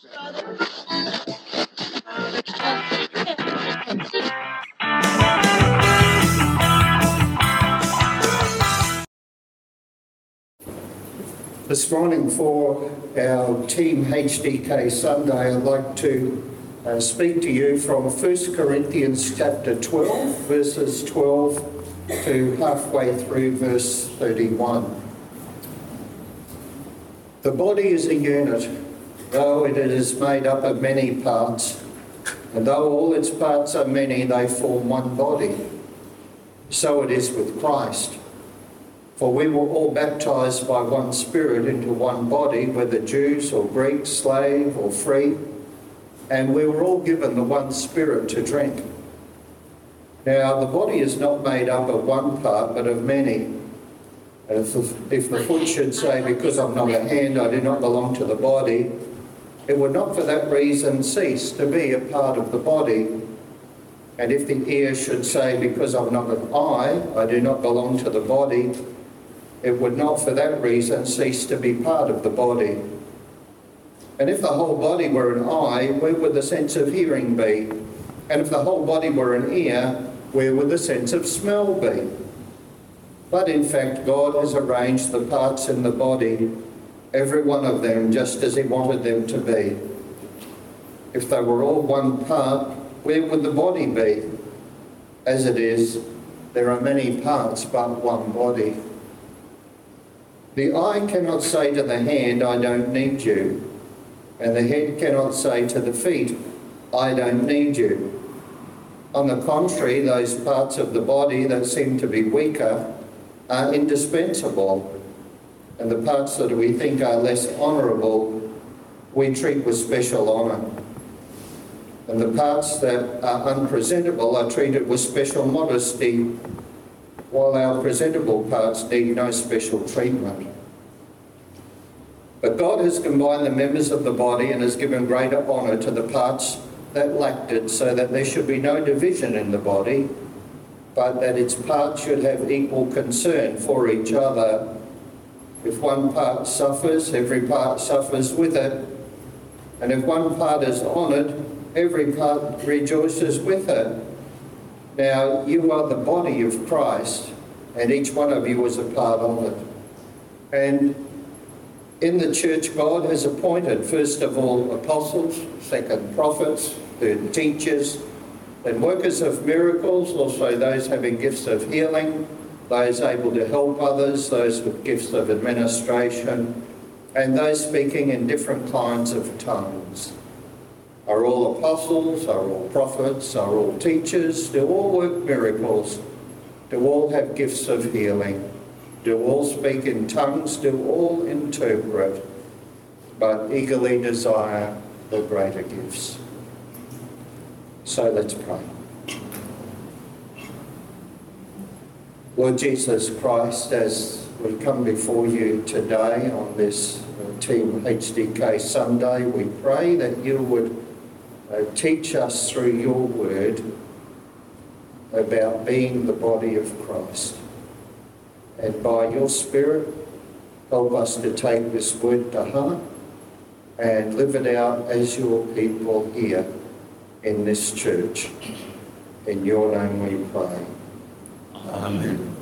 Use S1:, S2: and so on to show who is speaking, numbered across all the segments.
S1: This morning for our Team HDK Sunday, I'd like to speak to you from 1 Corinthians chapter 12, verses 12 to halfway through verse 31. The body is a unit, though it is made up of many parts, and though all its parts are many, they form one body. So it is with Christ. For we were all baptized by one Spirit into one body, whether Jews or Greeks, slave or free, and we were all given the one Spirit to drink. Now the body is not made up of one part, but of many. And if the foot should say, because I'm not a hand, I do not belong to the body, it would not for that reason cease to be a part of the body. And if the ear should say, because I'm not an eye, I do not belong to the body, it would not for that reason cease to be part of the body. And if the whole body were an eye, where would the sense of hearing be? And if the whole body were an ear, where would the sense of smell be? But in fact, God has arranged the parts in the body, every one of them, just as He wanted them to be. If they were all one part, where would the body be? As it is, there are many parts, but one body. The eye cannot say to the hand, I don't need you. And the head cannot say to the feet, I don't need you. On the contrary, those parts of the body that seem to be weaker are indispensable. And the parts that we think are less honourable, we treat with special honour. And the parts that are unpresentable are treated with special modesty, while our presentable parts need no special treatment. But God has combined the members of the body and has given greater honour to the parts that lacked it, so that there should be no division in the body, but that its parts should have equal concern for each other. If one part suffers, every part suffers with it. And if one part is honoured, every part rejoices with it. Now, you are the body of Christ, and each one of you is a part of it. And in the church, God has appointed, first of all, apostles, second prophets, third teachers, then workers of miracles, also those having gifts of healing, those able to help others, those with gifts of administration, and those speaking in different kinds of tongues. Are all apostles? Are all prophets? Are all teachers? Do all work miracles? Do all have gifts of healing? Do all speak in tongues? Do all interpret? But eagerly desire the greater gifts. So let's pray. Lord Jesus Christ, as we come before you today on this Team HDK Sunday, we pray that you would teach us through your word about being the body of Christ. And by your Spirit, help us to take this word to heart and live it out as your people here in this church. In your name we pray. Amen.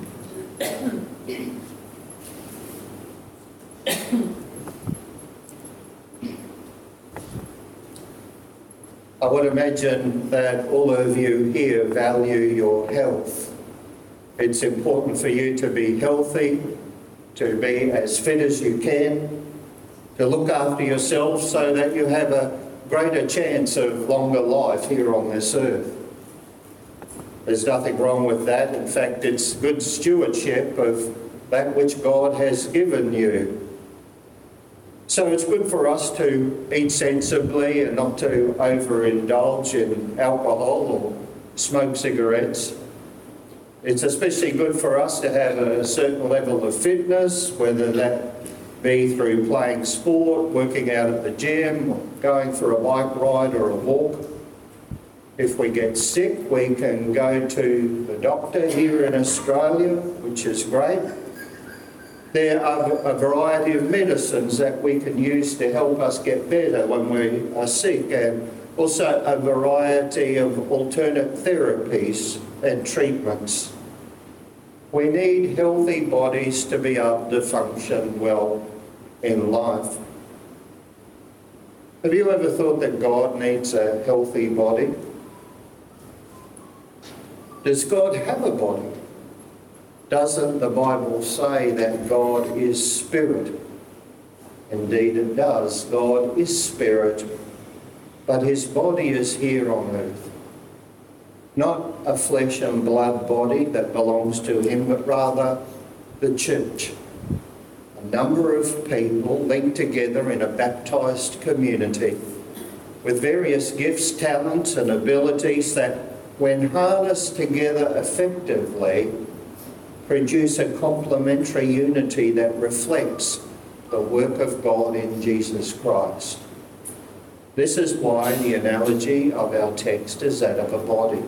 S1: I would imagine that all of you here value your health. It's important for you to be healthy, to be as fit as you can, to look after yourself so that you have a greater chance of longer life here on this earth. There's nothing wrong with that. In fact, it's good stewardship of that which God has given you. So it's good for us to eat sensibly and not to overindulge in alcohol or smoke cigarettes. It's especially good for us to have a certain level of fitness, whether that be through playing sport, working out at the gym, or going for a bike ride or a walk. If we get sick, we can go to the doctor here in Australia, which is great. There are a variety of medicines that we can use to help us get better when we are sick, and also a variety of alternate therapies and treatments. We need healthy bodies to be able to function well in life. Have you ever thought that God needs a healthy body? Does God have a body? Doesn't the Bible say that God is spirit? Indeed it does. God is spirit, but his body is here on earth. Not a flesh and blood body that belongs to him, but rather the church. A number of people linked together in a baptised community with various gifts, talents and abilities that, when harnessed together effectively, produce a complementary unity that reflects the work of God in Jesus Christ. This is why the analogy of our text is that of a body.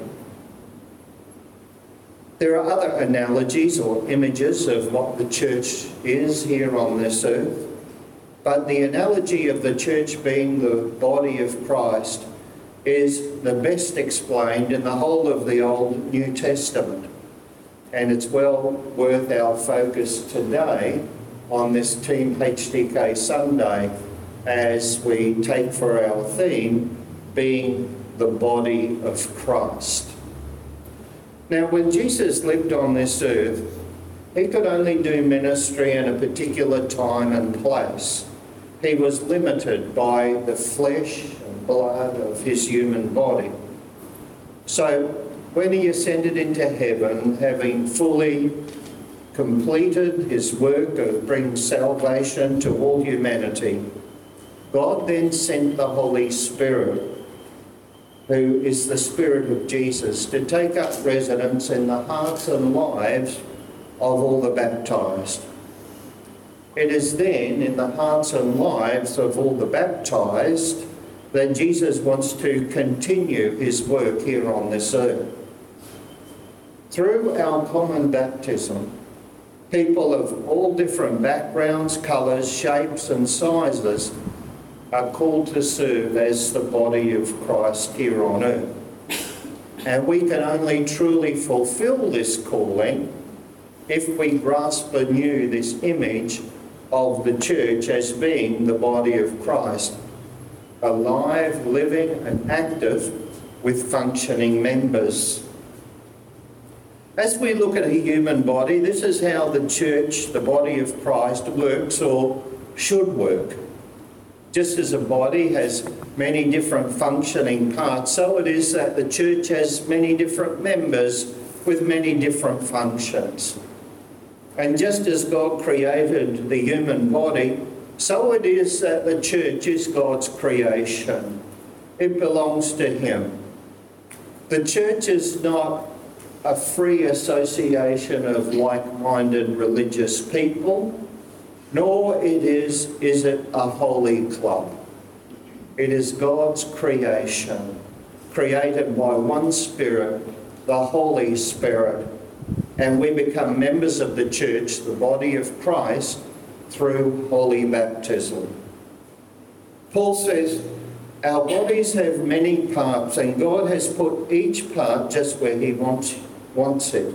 S1: There are other analogies or images of what the church is here on this earth, but the analogy of the church being the body of Christ is the best explained in the whole of the Old New Testament. And it's well worth our focus today on this Team HTK Sunday as we take for our theme being the body of Christ. Now, when Jesus lived on this earth, he could only do ministry in a particular time and place. He was limited by the flesh and blood of his human body. So when he ascended into heaven, having fully completed his work of bringing salvation to all humanity, God then sent the Holy Spirit, who is the Spirit of Jesus, to take up residence in the hearts and lives of all the baptised. It is then in the hearts and lives of all the baptised that Jesus wants to continue his work here on this earth. Through our common baptism, people of all different backgrounds, colours, shapes and sizes are called to serve as the body of Christ here on earth. And we can only truly fulfil this calling if we grasp anew this image of the church as being the body of Christ, alive, living and active with functioning members. As we look at a human body, this is how the church, the body of Christ, works or should work. Just as a body has many different functioning parts, so it is that the church has many different members with many different functions. And just as God created the human body, so it is that the church is God's creation. It belongs to him. The church is not a free association of like-minded religious people, nor is it a holy club. It is God's creation, created by one Spirit, the Holy Spirit, and we become members of the church, the body of Christ, through holy baptism. Paul says, our bodies have many parts, and God has put each part just where he wants it.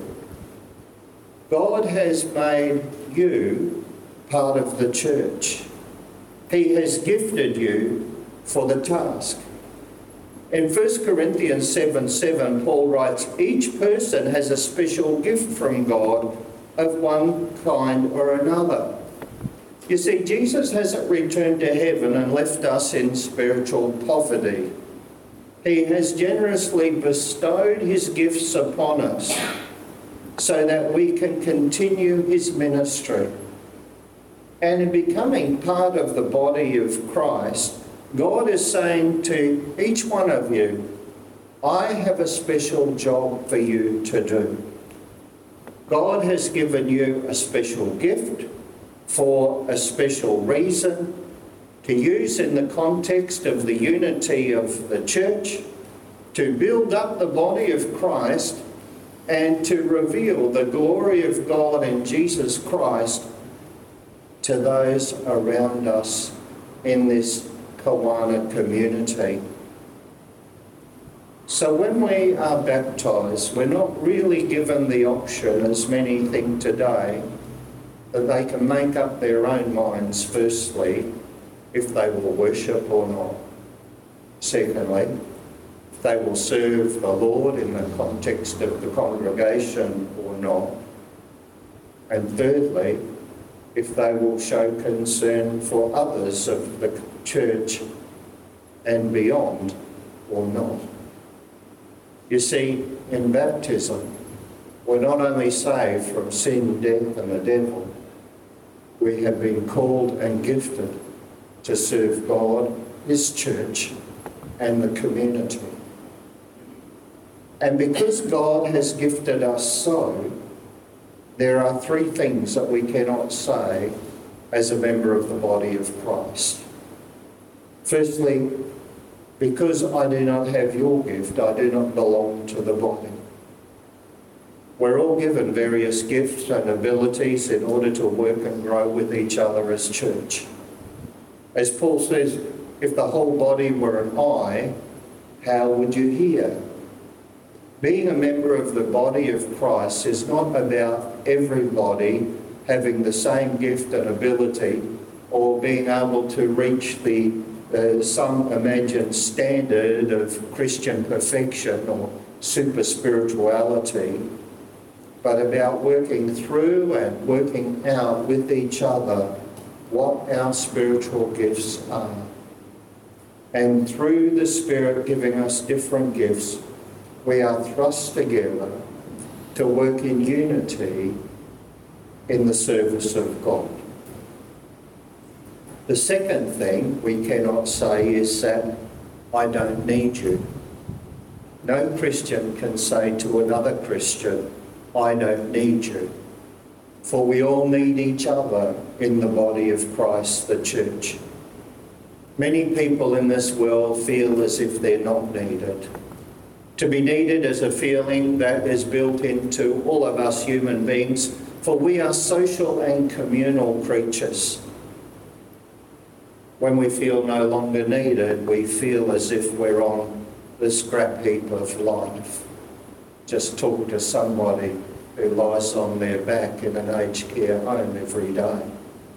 S1: God has made you part of the church. He has gifted you for the task. In 1 Corinthians 7:7, Paul writes, each person has a special gift from God of one kind or another. You see, Jesus hasn't returned to heaven and left us in spiritual poverty. He has generously bestowed his gifts upon us so that we can continue his ministry. And in becoming part of the body of Christ, God is saying to each one of you, I have a special job for you to do. God has given you a special gift for a special reason to use in the context of the unity of the church, to build up the body of Christ and to reveal the glory of God in Jesus Christ to those around us in this Kawana community. So when we are baptised, we're not really given the option, as many think today, that they can make up their own minds, firstly, if they will worship or not. Secondly, if they will serve the Lord in the context of the congregation or not. And thirdly, if they will show concern for others of the church and beyond or not. You see, in baptism, we're not only saved from sin, death and the devil, we have been called and gifted to serve God, His church and the community. And because God has gifted us so, there are three things that we cannot say as a member of the body of Christ. Firstly, because I do not have your gift, I do not belong to the body. We're all given various gifts and abilities in order to work and grow with each other as church. As Paul says, if the whole body were an eye, how would you hear? Being a member of the body of Christ is not about everybody having the same gift and ability or being able to reach some imagined standard of Christian perfection or super spirituality, but about working through and working out with each other what our spiritual gifts are. And through the Spirit giving us different gifts, we are thrust together to work in unity in the service of God. The second thing we cannot say is that I don't need you. No Christian can say to another Christian, I don't need you. For we all need each other in the body of Christ, the church. Many people in this world feel as if they're not needed. To be needed is a feeling that is built into all of us human beings, for we are social and communal creatures. When we feel no longer needed, we feel as if we're on the scrap heap of life. Just talk to somebody who lies on their back in an aged care home every day.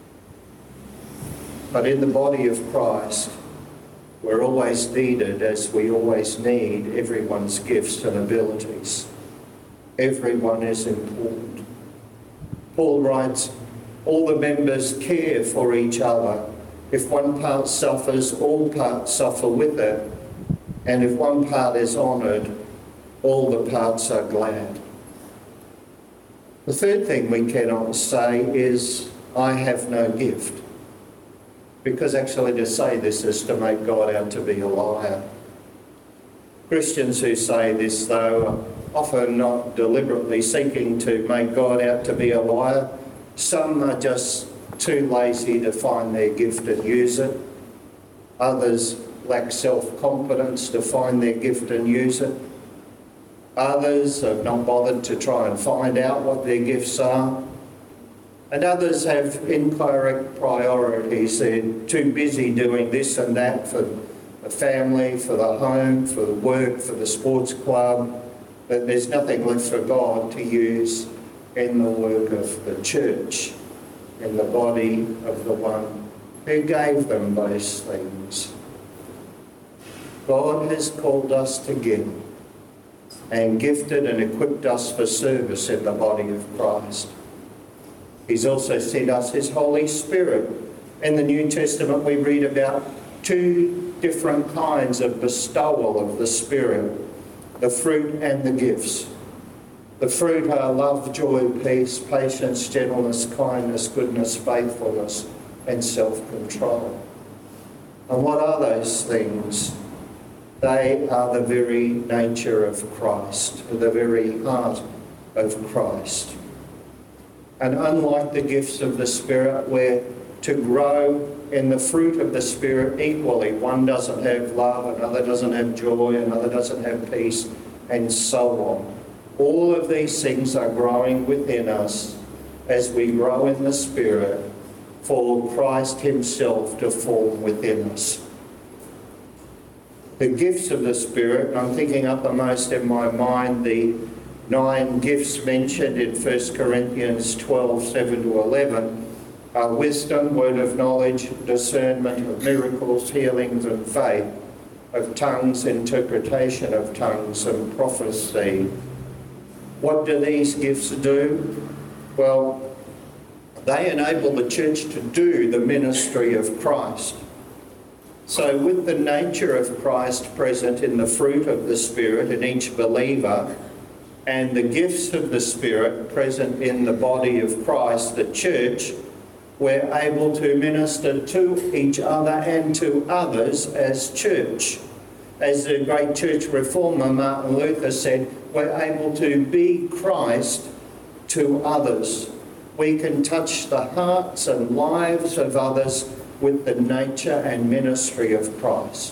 S1: But in the body of Christ, we're always needed as we always need everyone's gifts and abilities. Everyone is important. Paul writes, all the members care for each other. If one part suffers, all parts suffer with it. And if one part is honoured, all the parts are glad. The third thing we cannot say is, I have no gift. Because actually to say this is to make God out to be a liar. Christians who say this, though, are often not deliberately seeking to make God out to be a liar. Some are just too lazy to find their gift and use it. Others lack self-confidence to find their gift and use it. Others have not bothered to try and find out what their gifts are. And others have incorrect priorities. They're too busy doing this and that for the family, for the home, for the work, for the sports club, that there's nothing left for God to use in the work of the church, in the body of the one who gave them those things. God has called us together and gifted and equipped us for service in the body of Christ. He's also sent us His Holy Spirit. In the New Testament we read about two different kinds of bestowal of the Spirit, the fruit and the gifts. The fruit are love, joy, peace, patience, gentleness, kindness, goodness, faithfulness, and self-control. And what are those things? They are the very nature of Christ, the very heart of Christ. And unlike the gifts of the Spirit, we're to grow in the fruit of the Spirit equally. One doesn't have love, another doesn't have joy, another doesn't have peace, and so on. All of these things are growing within us as we grow in the Spirit for Christ himself to form within us. The gifts of the Spirit, I'm thinking uppermost in my mind the 9 gifts mentioned in 1 Corinthians 12, 7 to 11, are wisdom, word of knowledge, discernment of miracles, healings and faith, of tongues, interpretation of tongues and prophecy. What do these gifts do? Well, they enable the church to do the ministry of Christ. So with the nature of Christ present in the fruit of the Spirit in each believer, and the gifts of the Spirit present in the body of Christ, the church, we're able to minister to each other and to others as church. As the great church reformer Martin Luther said, we're able to be Christ to others. We can touch the hearts and lives of others with the nature and ministry of Christ.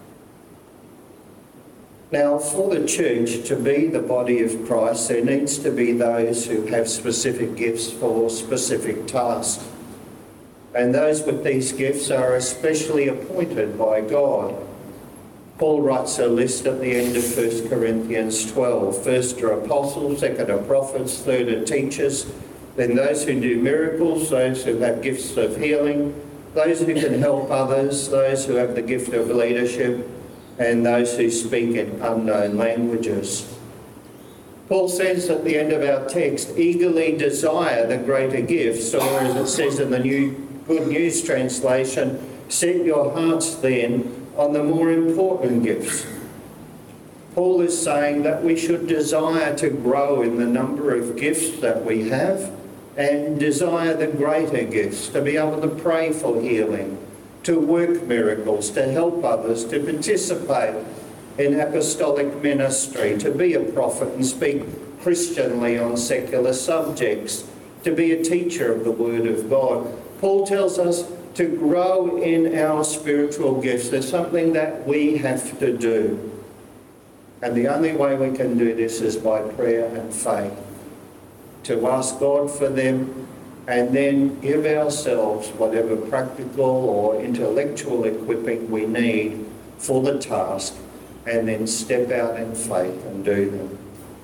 S1: Now, for the church to be the body of Christ, there needs to be those who have specific gifts for specific tasks. And those with these gifts are especially appointed by God. Paul writes a list at the end of 1 Corinthians 12. First are apostles, second are prophets, third are teachers, then those who do miracles, those who have gifts of healing, those who can help others, those who have the gift of leadership, and those who speak in unknown languages. Paul says at the end of our text, eagerly desire the greater gifts, or as it says in the New Good News translation, set your hearts then on the more important gifts. Paul is saying that we should desire to grow in the number of gifts that we have and desire the greater gifts, to be able to pray for healing, to work miracles, to help others, to participate in apostolic ministry, to be a prophet and speak Christianly on secular subjects, to be a teacher of the Word of God. Paul tells us to grow in our spiritual gifts. There's something that we have to do. And the only way we can do this is by prayer and faith. To ask God for them and then give ourselves whatever practical or intellectual equipping we need for the task, and then step out in faith and do them.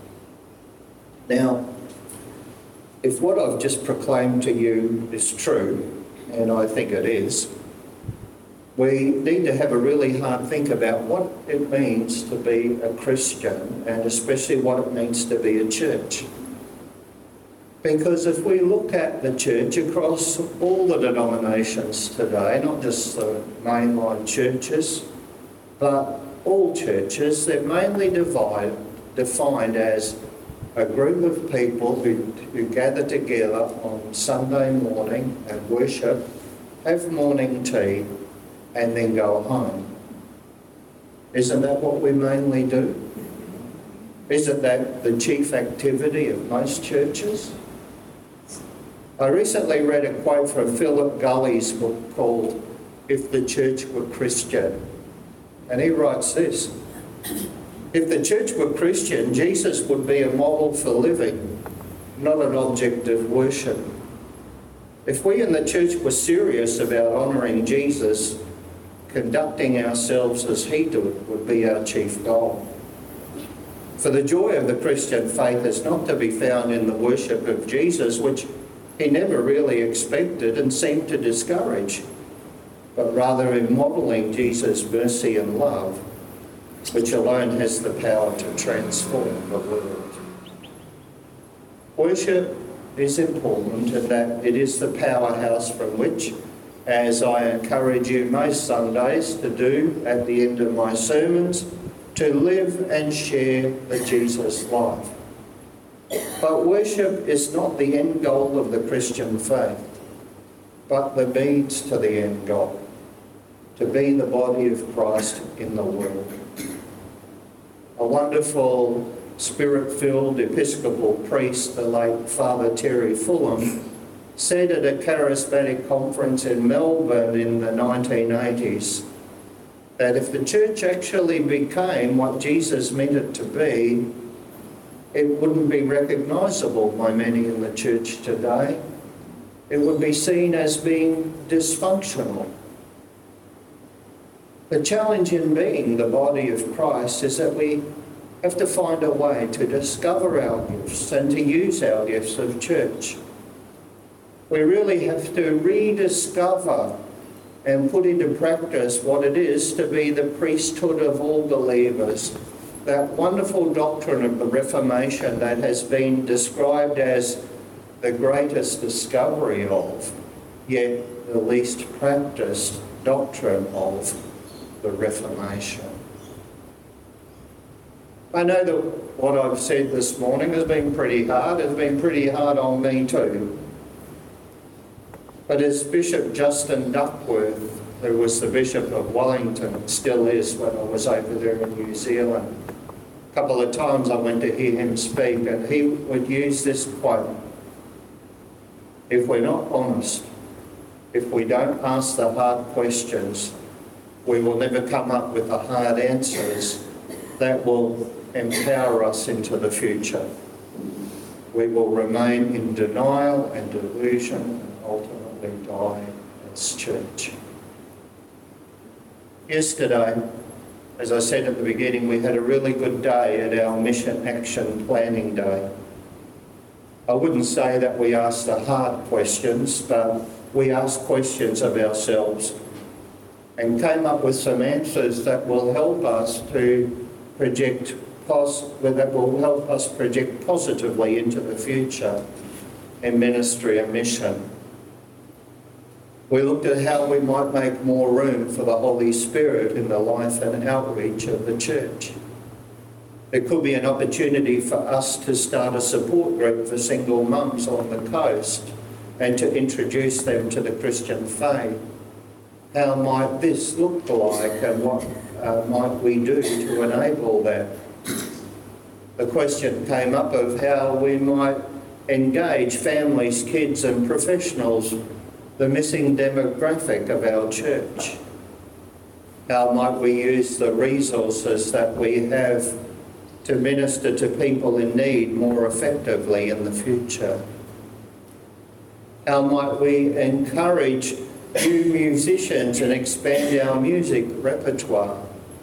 S1: Now, if what I've just proclaimed to you is true, and I think it is, we need to have a really hard think about what it means to be a Christian, and especially what it means to be a church. Because if we look at the church across all the denominations today, not just the mainline churches, but all churches, they're mainly defined as a group of people who gather together on Sunday morning and worship, have morning tea, and then go home. Isn't that what we mainly do? Isn't that the chief activity of most churches? I recently read a quote from Philip Gulley's book called If the Church Were Christian. And he writes this: if the church were Christian, Jesus would be a model for living, not an object of worship. If we in the church were serious about honouring Jesus, conducting ourselves as he did would be our chief goal. For the joy of the Christian faith is not to be found in the worship of Jesus, which he never really expected and seemed to discourage, but rather in modelling Jesus' mercy and love, which alone has the power to transform the world. Worship is important in that it is the powerhouse from which, as I encourage you most Sundays to do at the end of my sermons, to live and share the Jesus life. But worship is not the end goal of the Christian faith, but the means to the end goal, to be the body of Christ in the world. A wonderful spirit-filled Episcopal priest, the late Father Terry Fulham, said at a charismatic conference in Melbourne in the 1980s that if the church actually became what Jesus meant it to be, it wouldn't be recognisable by many in the church today. it would be seen as being dysfunctional. The challenge in being the body of Christ is that we have to find a way to discover our gifts and to use our gifts of church. We really have to rediscover and put into practice what it is to be the priesthood of all believers. That wonderful doctrine of the Reformation that has been described as the greatest discovery of, yet the least practiced doctrine of the Reformation. I know that what I've said this morning has been pretty hard. It's been pretty hard on me too. But as Bishop Justin Duckworth, who was the Bishop of Wellington, still is when I was over there in New Zealand, a couple of times I went to hear him speak, and he would use this quote: if we're not honest, if we don't ask the hard questions, we will never come up with the hard answers that will empower us into the future. We will remain in denial and delusion and ultimately die as church. Yesterday, as I said at the beginning, we had a really good day at our Mission Action Planning Day. I wouldn't say that we asked the hard questions, but we asked questions of ourselves and came up with some answers that will help us to project positively into the future in ministry and mission. We looked at how we might make more room for the Holy Spirit in the life and outreach of the church. There could be an opportunity for us to start a support group for single mums on the coast and to introduce them to the Christian faith. How might this look like, and what might we do to enable that? The question came up of how we might engage families, kids and professionals, the missing demographic of our church. How might we use the resources that we have to minister to people in need more effectively in the future? How might we encourage new musicians and expand our music repertoire?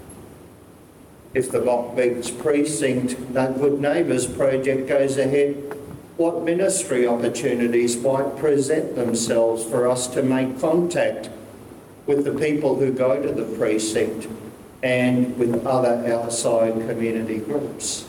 S1: If the Lockbeach Precinct Good Neighbours project goes ahead, what ministry opportunities might present themselves for us to make contact with the people who go to the precinct and with other outside community groups?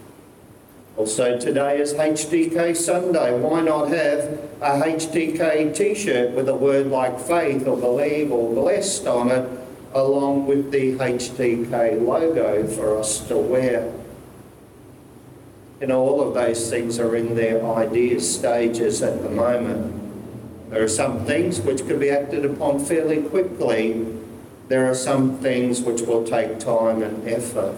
S1: Also, today is HDK Sunday. Why not have a HDK t-shirt with a word like faith or believe or blessed on it, along with the HDK logo for us to wear? You know, all of those things are in their idea stages at the moment. There are some things which can be acted upon fairly quickly. There are some things which will take time and effort.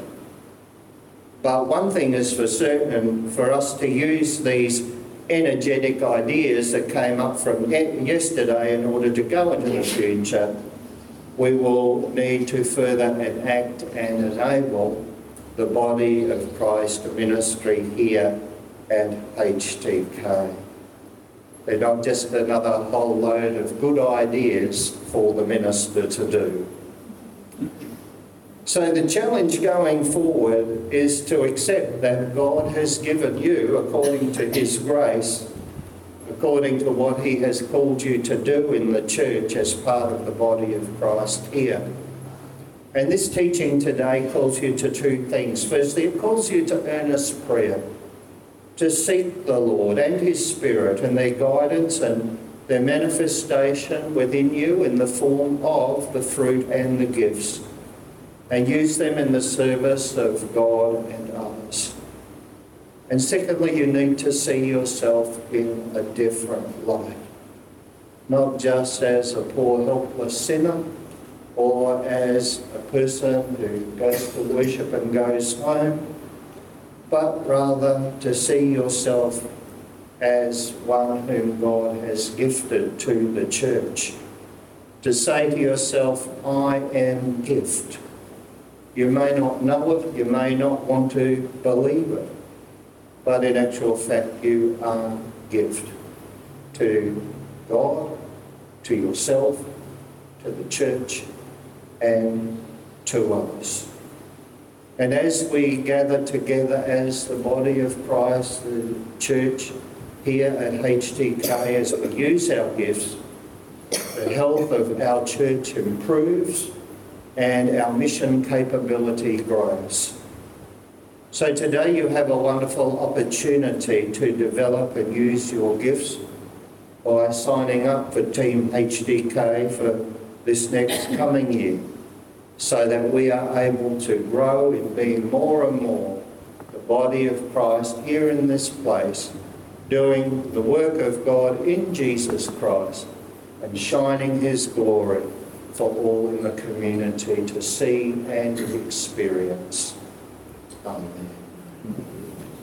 S1: But one thing is for certain, for us to use these energetic ideas that came up from yesterday in order to go into the future, we will need to further enact and enable the body of Christ ministry here at HTK. They're not just another whole load of good ideas for the minister to do. So the challenge going forward is to accept that God has given you, according to His grace, according to what He has called you to do in the church as part of the body of Christ here. And this teaching today calls you to two things. Firstly, it calls you to earnest prayer, to seek the Lord and His Spirit and their guidance and their manifestation within you in the form of the fruit and the gifts, and use them in the service of God and others. And secondly, you need to see yourself in a different light, not just as a poor, helpless sinner, or as a person who goes to worship and goes home, but rather to see yourself as one whom God has gifted to the church. To say to yourself, I am gift. You may not know it, you may not want to believe it, but in actual fact you are gift to God, to yourself, to the church, and to others. And as we gather together as the body of Christ, the church here at HTK, as we use our gifts, the health of our church improves and our mission capability grows. So today you have a wonderful opportunity to develop and use your gifts by signing up for Team HTK for this next coming year, so that we are able to grow in being more and more the body of Christ here in this place, doing the work of God in Jesus Christ and shining his glory for all in the community to see and experience. Amen.